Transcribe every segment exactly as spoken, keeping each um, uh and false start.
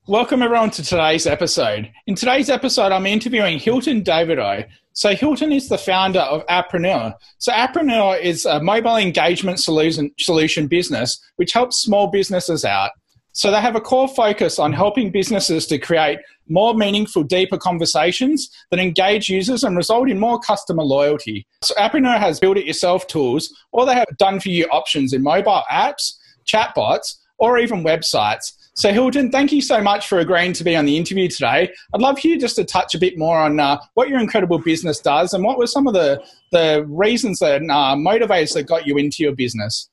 Welcome everyone to today's episode. In today's episode, I'm interviewing Hilton Davidow. So Hilton is the founder of Appreneur. So Appreneur is a mobile engagement solution, solution business which helps small businesses out. So they have a core focus on helping businesses to create more meaningful, deeper conversations that engage users and result in more customer loyalty. So Appreneur has build-it-yourself tools, or they have done-for-you options in mobile apps, chatbots, or even websites. So Hilton, thank you so much for agreeing to be on the interview today. I'd love for you just to touch a bit more on uh, what your incredible business does and what were some of the, the reasons that uh, motivators that got you into your business.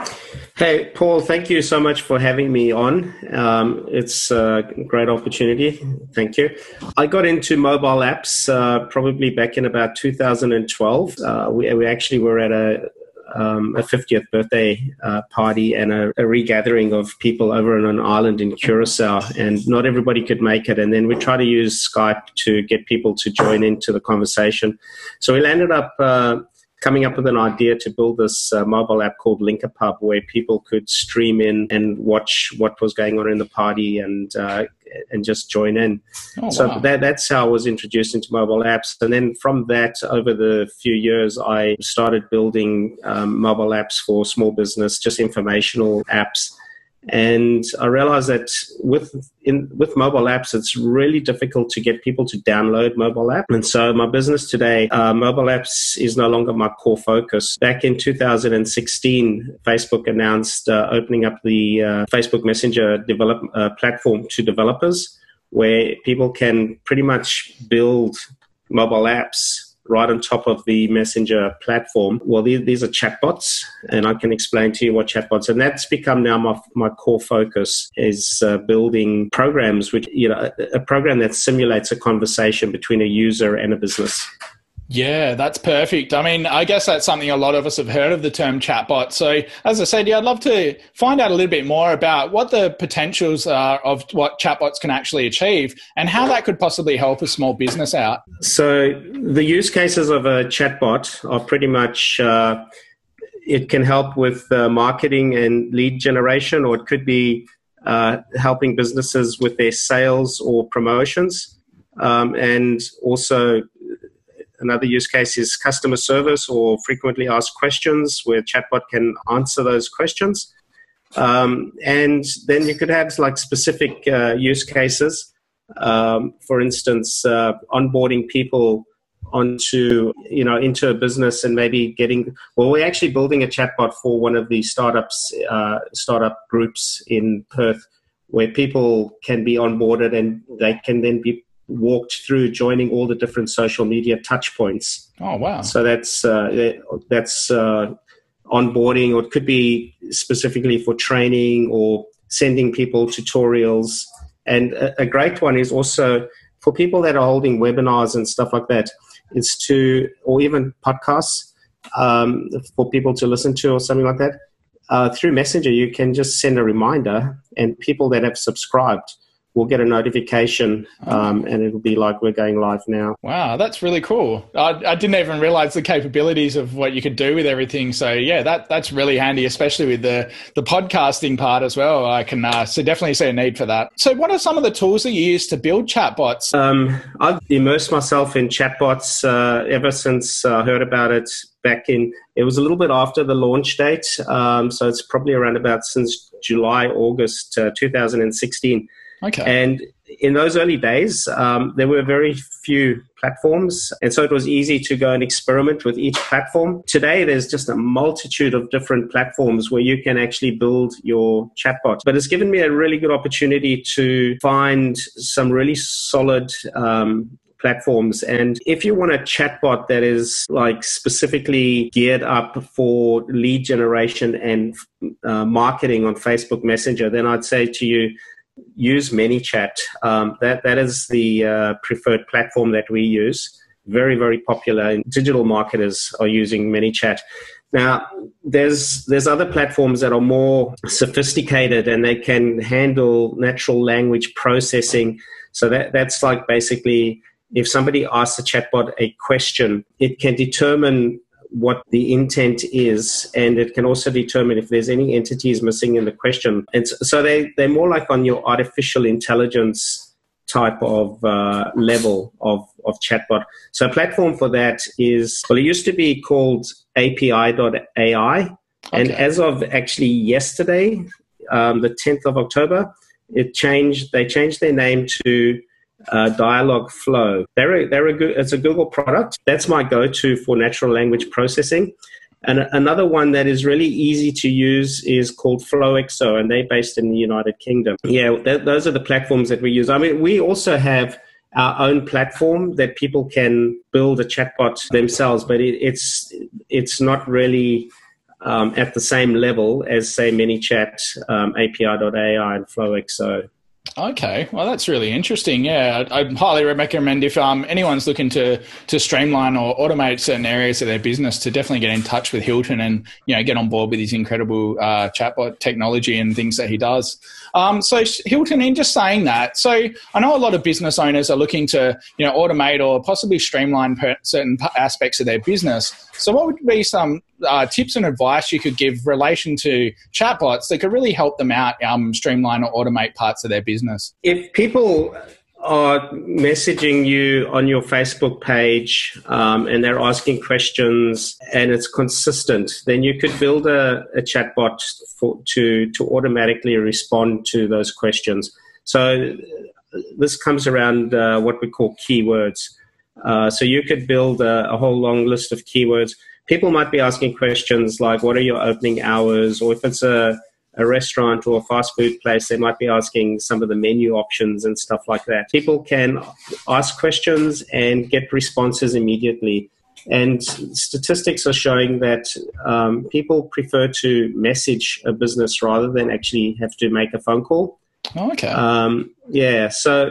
Hey, Paul, thank you so much for having me on. Um, it's a great opportunity. Thank you. I got into mobile apps uh, probably back in about two thousand twelve. Uh, we, we actually were at a Um, a fiftieth birthday uh, party and a, a regathering of people over on an island in Curacao, and not everybody could make it. And then we tried to use Skype to get people to join into the conversation. So we ended up uh, coming up with an idea to build this uh, mobile app called Link-a-Pub, where people could stream in and watch what was going on in the party and uh, and just join in. Oh, so wow. that, that's how I was introduced into mobile apps. And then from that, over the few years, I started building um, mobile apps for small business, just informational apps. And I realized that with in with mobile apps, it's really difficult to get people to download mobile app. And so my business today, uh, mobile apps is no longer my core focus. Back in two thousand sixteen, Facebook announced uh, opening up the uh, Facebook Messenger develop uh, platform to developers, where people can pretty much build mobile apps right on top of the Messenger platform. Well, these, these are chatbots, and I can explain to you what chatbots, and that's become now my my core focus is uh, building programs, which, you know, a, a program that simulates a conversation between a user and a business. Yeah, that's perfect. I mean, I guess that's something a lot of us have heard of, the term chatbot. So as I said, yeah, I'd love to find out a little bit more about what the potentials are of what chatbots can actually achieve and how that could possibly help a small business out. So the use cases of a chatbot are pretty much, uh, it can help with uh, marketing and lead generation, or it could be uh, helping businesses with their sales or promotions. Um, and also, another use case is customer service or frequently asked questions, where chatbot can answer those questions. Um, and then you could have like specific uh, use cases. Um, for instance, uh, onboarding people onto, you know, into a business and maybe getting, well, we're actually building a chatbot for one of the startups, uh, startup groups in Perth, where people can be onboarded and they can then be walked through joining all the different social media touch points. Oh, wow. So that's uh, that's uh, onboarding, or it could be specifically for training or sending people tutorials. And a, a great one is also for people that are holding webinars and stuff like that, is to, or even podcasts um, for people to listen to or something like that. Uh, through Messenger, you can just send a reminder, and people that have subscribed we'll get a notification um, and it'll be like we're going live now. Wow, that's really cool. I, I didn't even realize the capabilities of what you could do with everything. So yeah, that that's really handy, especially with the, the podcasting part as well. I can uh, so definitely see a need for that. So what are some of the tools that you use to build chatbots? Um, I've immersed myself in chatbots uh, ever since I heard about it back in, it was a little bit after the launch date. Um, so it's probably around about since July, August uh, two thousand sixteen. Okay. And in those early days, um, there were very few platforms. And so it was easy to go and experiment with each platform. Today, there's just a multitude of different platforms where you can actually build your chatbot. But it's given me a really good opportunity to find some really solid um, platforms. And if you want a chatbot that is like specifically geared up for lead generation and uh, marketing on Facebook Messenger, then I'd say to you, use ManyChat. Um, that that is the uh, preferred platform that we use. Very, very popular. And digital marketers are using ManyChat. Now, there's there's other platforms that are more sophisticated and they can handle natural language processing. So that that's like basically if somebody asks a chatbot a question, it can determine what the intent is, and it can also determine if there's any entities missing in the question. And so they, they're more like on your artificial intelligence type of uh, level of, of chatbot. So a platform for that is, well, it used to be called A P I dot A I. Okay. And as of actually yesterday, um, the tenth of October, it changed, they changed their name to uh, Dialogflow. They're a, they're a good, it's a Google product. That's my go-to for natural language processing. And another one that is really easy to use is called FlowXO, and they're based in the United Kingdom. Yeah, th- those are the platforms that we use. I mean, we also have our own platform that people can build a chatbot themselves, but it, it's it's not really um, at the same level as, say, ManyChat, um, A P I dot A I, and FlowXO. Okay, well, that's really interesting. Yeah, I, I highly recommend if um, anyone's looking to to streamline or automate certain areas of their business, to definitely get in touch with Hilton and, you know, get on board with his incredible uh, chatbot technology and things that he does. Um, so Hilton, in just saying that, so I know a lot of business owners are looking to, you know, automate or possibly streamline per certain aspects of their business. So what would be some uh, tips and advice you could give relation to chatbots that could really help them out, um, streamline or automate parts of their business? If people are messaging you on your Facebook page um, and they're asking questions and it's consistent, then you could build a, a chatbot for, to, to automatically respond to those questions. So this comes around uh, what we call keywords. Uh, so you could build a, a whole long list of keywords. People might be asking questions like, what are your opening hours? Or if it's a a restaurant or a fast food place, they might be asking some of the menu options and stuff like that. People can ask questions and get responses immediately. And statistics are showing that um, people prefer to message a business rather than actually have to make a phone call. Oh, okay. Um, yeah, so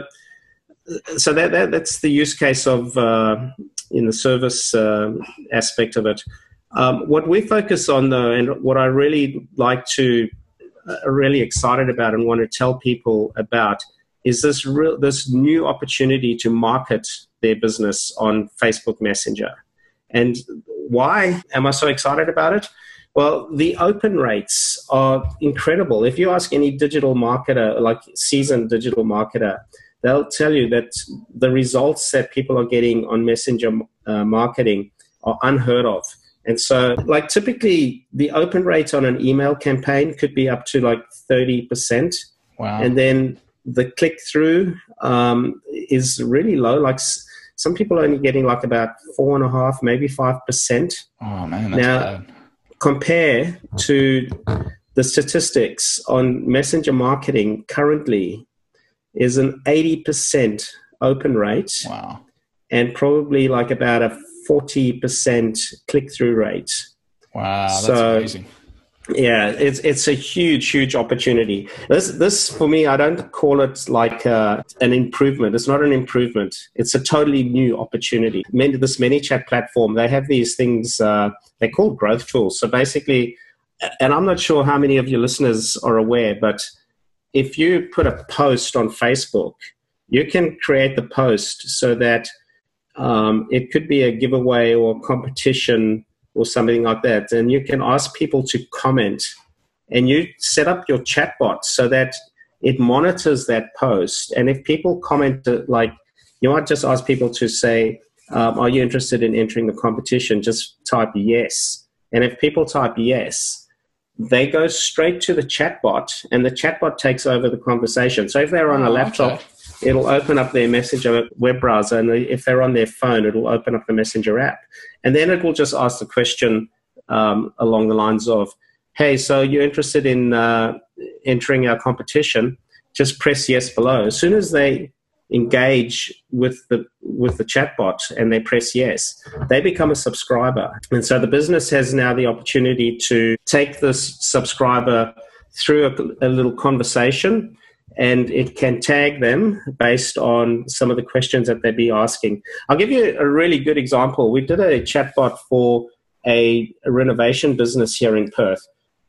so that, that that's the use case of uh, in the service uh, aspect of it. Um, what we focus on, though, and what I really like to are really excited about and want to tell people about is this real, this new opportunity to market their business on Facebook Messenger. And why am I so excited about it? Well, the open rates are incredible. If you ask any digital marketer, like seasoned digital marketer, they'll tell you that the results that people are getting on Messenger uh, marketing are unheard of. And so, like, typically the open rate on an email campaign could be up to like thirty percent. Wow. And then the click-through um, is really low. Like s- some people are only getting like about four and a half, maybe five percent. Oh, man, that's now, bad. Compare to the statistics on messenger marketing currently is an eighty percent open rate. Wow. And probably like about a forty percent click-through rate. Wow, that's so, amazing. Yeah, it's it's a huge, huge opportunity. This, this for me, I don't call it like uh, an improvement. It's not an improvement. It's a totally new opportunity. Many, this ManyChat platform, they have these things, uh, they're called growth tools. So basically, and I'm not sure how many of your listeners are aware, but if you put a post on Facebook, you can create the post so that Um, it could be a giveaway or competition or something like that. And you can ask people to comment, and you set up your chatbot so that it monitors that post. And if people comment, like, you might just ask people to say, um, are you interested in entering the competition? Just type yes. And if people type yes, they go straight to the chatbot, and the chatbot takes over the conversation. So if they're on a oh, laptop, okay. It'll open up their Messenger web browser, and if they're on their phone, it'll open up the Messenger app. And then it will just ask the question um, along the lines of, hey, so you're interested in uh, entering our competition? Just press yes below. As soon as they engage with the with the chatbot and they press yes, they become a subscriber. And so the business has now the opportunity to take this subscriber through a, a little conversation, and it can tag them based on some of the questions that they'd be asking. I'll give you a really good example. We did a chatbot for a, a renovation business here in Perth,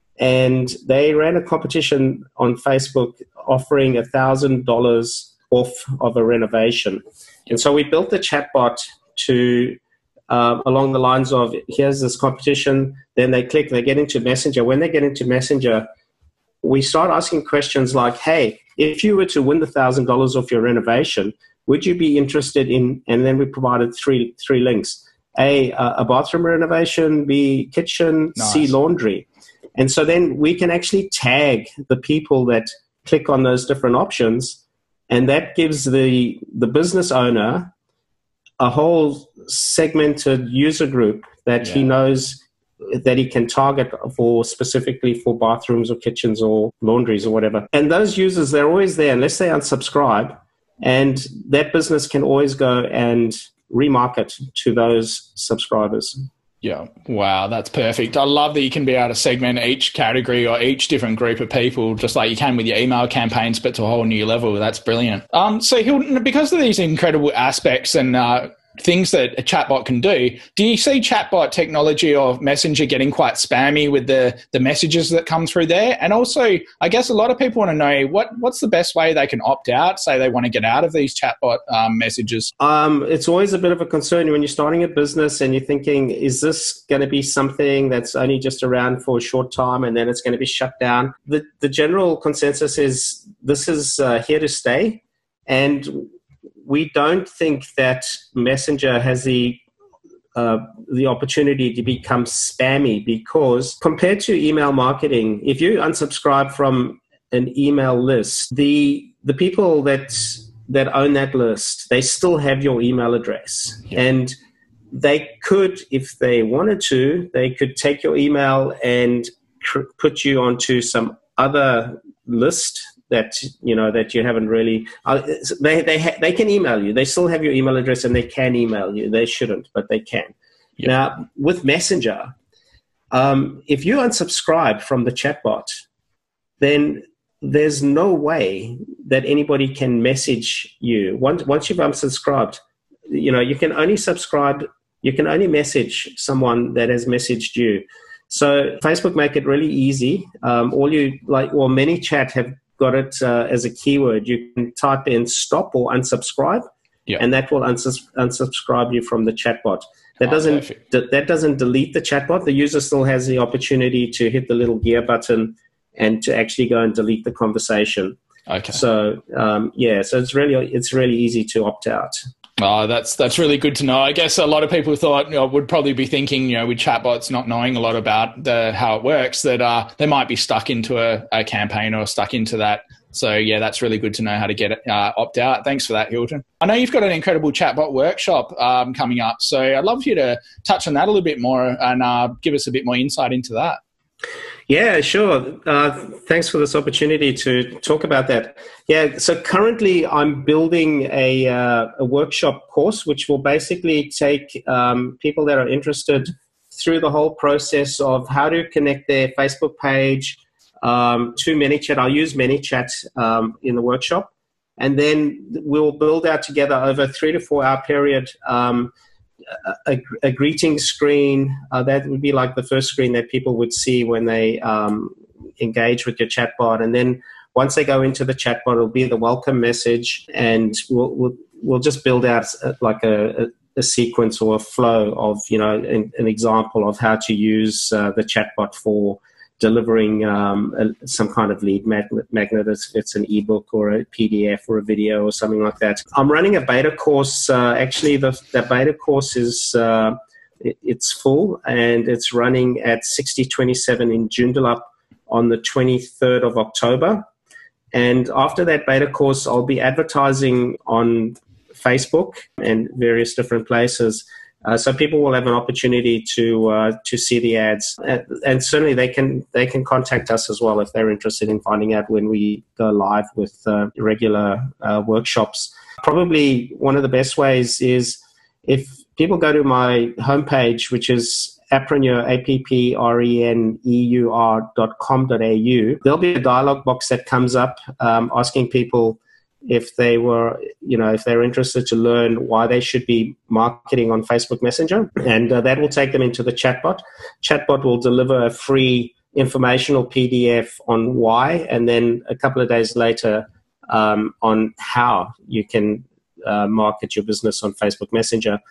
and they ran a competition on Facebook offering one thousand dollars off of a renovation. And so we built the chatbot to uh, along the lines of, here's this competition, then they click, they get into Messenger. When they get into Messenger, we start asking questions like, hey, if you were to win the one thousand dollars off your renovation, would you be interested in, and then we provided three three links, A, a bathroom renovation, B, kitchen, nice. C, laundry. And so then we can actually tag the people that click on those different options, and that gives the the business owner a whole segmented user group that yeah. he knows that he can target for specifically for bathrooms or kitchens or laundries or whatever. And those users, they're always there unless they unsubscribe, and that business can always go and remarket to those subscribers. Yeah. Wow, that's perfect. I love that you can be able to segment each category or each different group of people, just like you can with your email campaigns, but to a whole new level. That's brilliant. Um, so Hilton, because of these incredible aspects and uh, things that a chatbot can do, do you see chatbot technology or Messenger getting quite spammy with the, the messages that come through there? And also, I guess a lot of people want to know what, what's the best way they can opt out, say they want to get out of these chatbot um, messages? Um, it's always a bit of a concern when you're starting a business and you're thinking, is this going to be something that's only just around for a short time and then it's going to be shut down? The, the general consensus is this is uh, here to stay, and we don't think that Messenger has the uh, the opportunity to become spammy, because compared to email marketing, if you unsubscribe from an email list, the the people that that own that list, they still have your email address, yeah. and they could, if they wanted to, they could take your email and cr- put you onto some other list that you know that you haven't really uh, they they ha- they can email you. They still have your email address and they can email you. They shouldn't, but they can. Yeah. Now with Messenger, um, if you unsubscribe from the chatbot, then there's no way that anybody can message you. Once once you've unsubscribed, you know you can only subscribe. You can only message someone that has messaged you. So Facebook make it really easy. Um, all you like, well, ManyChat have got it uh, as a keyword. You can type in stop or unsubscribe, yeah. and that will unsubs- unsubscribe you from the chatbot. That oh, doesn't d- that doesn't delete the chatbot. The user still has the opportunity to hit the little gear button and to actually go and delete the conversation. Okay. So um, yeah, so it's really it's really easy to opt out. Oh, that's that's really good to know. I guess a lot of people thought, you know, would probably be thinking, you know, with chatbots not knowing a lot about the how it works, that uh, they might be stuck into a, a campaign or stuck into that. So, yeah, that's really good to know how to get it, uh, opt out. Thanks for that, Hilton. I know you've got an incredible chatbot workshop um, coming up, so I'd love for you to touch on that a little bit more and uh, give us a bit more insight into that. Yeah, sure. Uh, thanks for this opportunity to talk about that. Yeah, so currently I'm building a, uh, a workshop course which will basically take um, people that are interested through the whole process of how to connect their Facebook page um, to ManyChat. I'll use ManyChat um, in the workshop, and then we'll build out together over a three to four hour period um, A, a greeting screen. Uh, that would be like the first screen that people would see when they um, engage with your chatbot. And then once they go into the chatbot, it'll be the welcome message, and we'll we'll, we'll just build out like a, a, a sequence or a flow of, you know, an, an example of how to use uh, the chatbot for delivering um, a, some kind of lead magnet, magnet if it's an ebook or a P D F or a video or something like that. I'm running a beta course. Uh, actually, the, the beta course is uh, it, it's full, and it's running at sixty twenty-seven in Joondalup on the twenty-third of October. And after that beta course, I'll be advertising on Facebook and various different places. Uh, so people will have an opportunity to uh, to see the ads, and, and certainly they can they can contact us as well if they're interested in finding out when we go live with uh, regular uh, workshops. Probably one of the best ways is if people go to my homepage, which is Appreneur, A P P R E N E U R dot com dot A U. There'll be a dialog box that comes up um, asking people if they were, you know, if they're interested to learn why they should be marketing on Facebook Messenger, and uh, that will take them into the chatbot. Chatbot will deliver a free informational P D F on why, and then a couple of days later um, on how you can uh, market your business on Facebook Messenger.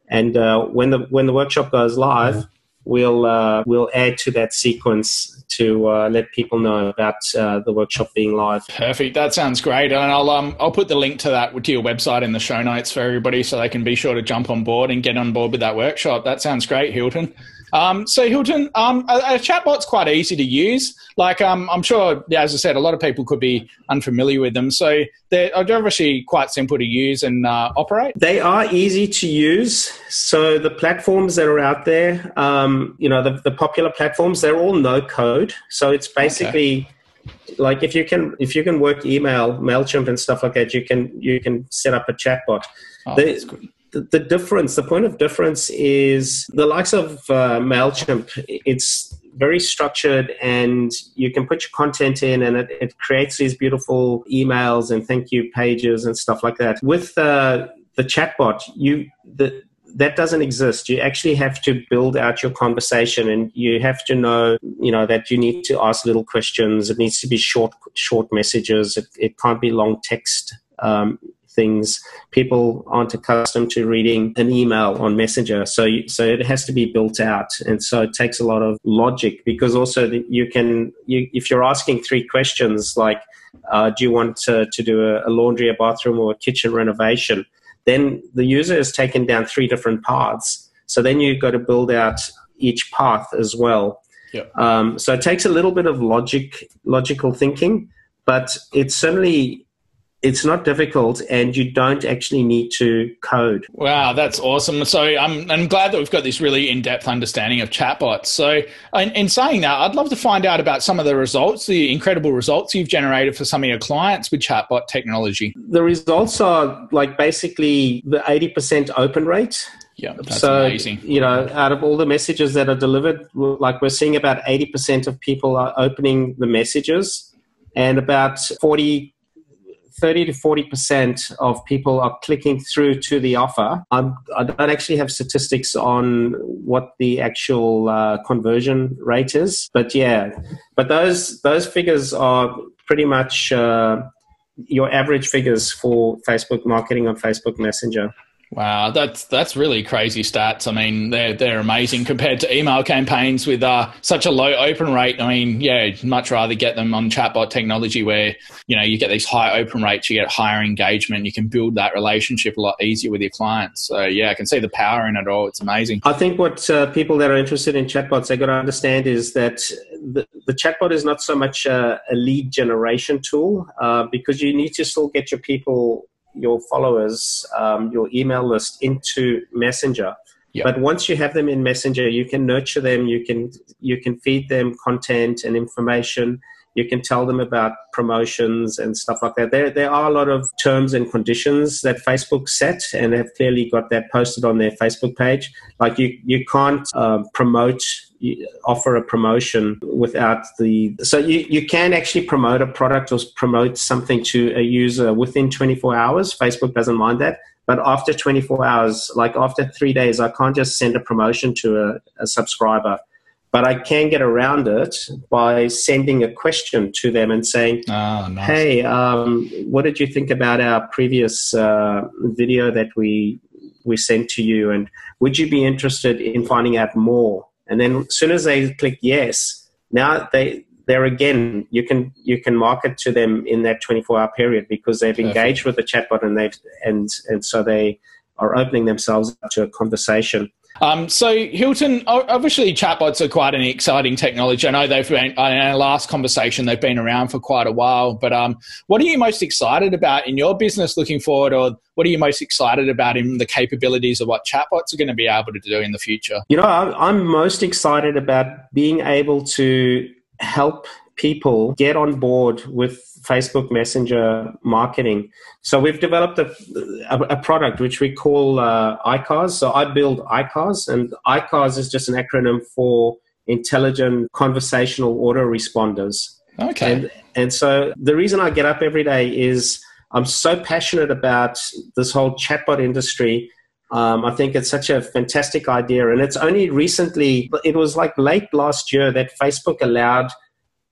And uh, when the when the workshop goes live, mm-hmm. we'll uh, we'll add to that sequence to uh, let people know about uh, the workshop being live. Perfect. That sounds great. And I'll um I'll put the link to that to your website in the show notes for everybody, so they can be sure to jump on board and get on board with that workshop. That sounds great, Hilton. Um, so Hilton, um, a, a chatbot's quite easy to use. Like um, I'm sure, yeah, as I said, a lot of people could be unfamiliar with them. So they're obviously quite simple to use and uh, operate. They are easy to use. So the platforms that are out there, um, you know, the, the popular platforms, they're all no code. So it's basically okay. like if you can if you can work email, MailChimp and stuff like that, you can you can set up a chatbot. Oh, the, that's good. The, the difference, the point of difference is the likes of uh, MailChimp, it's very structured and you can put your content in and it, it creates these beautiful emails and thank you pages and stuff like that. With uh, the chatbot, you the, that doesn't exist. You actually have to build out your conversation and you have to know, you know, that you need to ask little questions. It needs to be short, short messages. It, it can't be long text um things. People aren't accustomed to reading an email on Messenger, so you, so it has to be built out, and so it takes a lot of logic, because also the, you can you, if you're asking three questions like uh, do you want to, to do a, a laundry, a bathroom, or a kitchen renovation, then the user has taken down three different paths, so then you've got to build out each path as well. Yep. Um, so it takes a little bit of logic logical thinking, but it's certainly it's not difficult, and you don't actually need to code. Wow, that's awesome. So I'm, I'm glad that we've got this really in-depth understanding of chatbots. So in, in saying that, I'd love to find out about some of the results, the incredible results you've generated for some of your clients with chatbot technology. The results are like basically the eighty percent open rate. Yeah, that's so, amazing. You know, out of all the messages that are delivered, like we're seeing about eighty percent of people are opening the messages, and about forty thirty to forty percent of people are clicking through to the offer. I'm, I don't actually have statistics on what the actual uh, conversion rate is, but yeah, but those those figures are pretty much uh, your average figures for Facebook marketing on Facebook Messenger. Wow, that's that's really crazy stats. I mean, they're they're amazing compared to email campaigns with uh, such a low open rate. I mean, yeah, I'd much rather get them on chatbot technology where, you know, you get these high open rates, you get higher engagement, you can build that relationship a lot easier with your clients. So, yeah, I can see the power in it all. It's amazing. I think what uh, people that are interested in chatbots, they got to understand is that the, the chatbot is not so much a, a lead generation tool uh, because you need to still get your people, your followers, um, your email list into Messenger. Yep. But once you have them in Messenger, you can nurture them, you can you can feed them content and information, you can tell them about promotions and stuff like that. There there are a lot of terms and conditions that Facebook set, and they've clearly got that posted on their Facebook page. Like you, you can't uh, promote, offer a promotion without the... So you, you can actually promote a product or promote something to a user within twenty-four hours. Facebook doesn't mind that. But after twenty-four hours, like after three days, I can't just send a promotion to a, a subscriber. But I can get around it by sending a question to them and saying, oh, nice. hey, um, what did you think about our previous uh, video that we we sent to you? And would you be interested in finding out more? And then as soon as they click yes, now they, they're again, you can you can market to them in that twenty-four hour period because they've Perfect. engaged with the chatbot and they've and and so they are opening themselves up to a conversation. Um, so, Hilton, obviously chatbots are quite an exciting technology. I know they've been, in our last conversation, they've been around for quite a while, but um, what are you most excited about in your business looking forward, or what are you most excited about in the capabilities of what chatbots are going to be able to do in the future? You know, I'm most excited about being able to help people get on board with Facebook Messenger marketing. So we've developed a, a, a product which we call uh, I C A R S. So I build I C A R S, and I C A R S is just an acronym for Intelligent Conversational Autoresponders. Okay. And, and so the reason I get up every day is I'm so passionate about this whole chatbot industry. Um, I think it's such a fantastic idea. And it's only recently, it was like late last year that Facebook allowed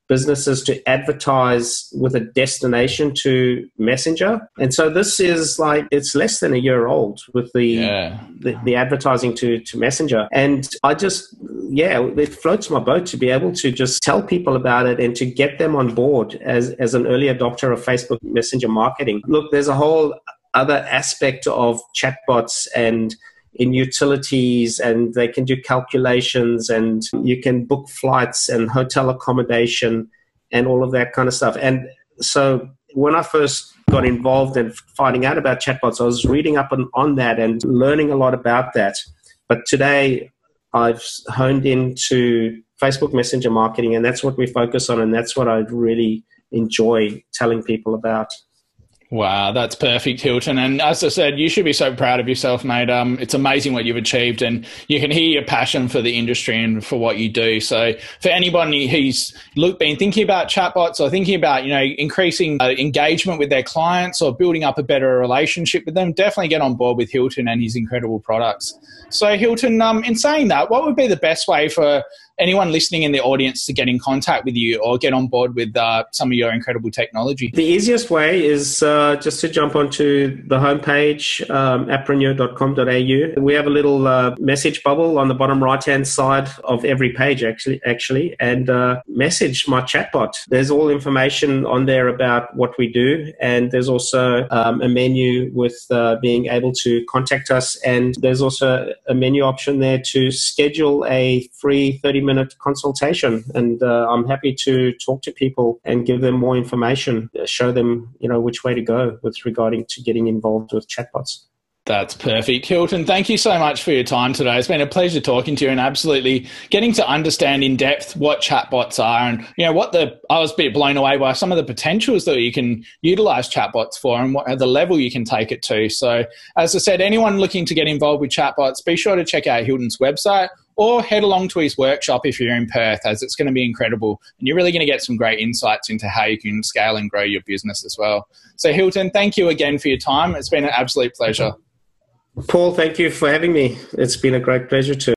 businesses to advertise with a destination to Messenger. And so this is like, it's less than a year old with the yeah. the, the advertising to, to Messenger. And I just, yeah, it floats my boat to be able to just tell people about it and to get them on board as, as an early adopter of Facebook Messenger marketing. Look, there's a whole other aspect of chatbots and in utilities, and they can do calculations, and you can book flights and hotel accommodation and all of that kind of stuff. And so when I first got involved in finding out about chatbots, I was reading up on, on that and learning a lot about that. But today I've honed into Facebook Messenger marketing, and that's what we focus on, and that's what I really enjoy telling people about. Wow, that's perfect, Hilton. And as I said, you should be so proud of yourself, mate. Um, it's amazing what you've achieved, and you can hear your passion for the industry and for what you do. So for anybody who's look, been thinking about chatbots or thinking about, you know, increasing uh, engagement with their clients or building up a better relationship with them, definitely get on board with Hilton and his incredible products. So Hilton, um, in saying that, what would be the best way for anyone listening in the audience to get in contact with you or get on board with uh, some of your incredible technology? The easiest way is uh, just to jump onto the homepage, um, appreneur dot com dot a u. We have a little uh, message bubble on the bottom right-hand side of every page, actually, actually, and uh, message my chatbot. There's all information on there about what we do, and there's also um, a menu with uh, being able to contact us, and there's also a menu option there to schedule a free thirty minute consultation, and uh, I'm happy to talk to people and give them more information, show them, you know, which way to go with regarding to getting involved with chatbots. That's perfect. Hilton, thank you so much for your time today. It's been a pleasure talking to you and absolutely getting to understand in depth what chatbots are, and, you know, what the, I was a bit blown away by some of the potentials that you can utilize chatbots for and what the level you can take it to. So as I said, anyone looking to get involved with chatbots, be sure to check out Hilton's website or head along to his workshop if you're in Perth, as it's going to be incredible. And you're really going to get some great insights into how you can scale and grow your business as well. So Hilton, thank you again for your time. It's been an absolute pleasure. Paul, thank you for having me. It's been a great pleasure too.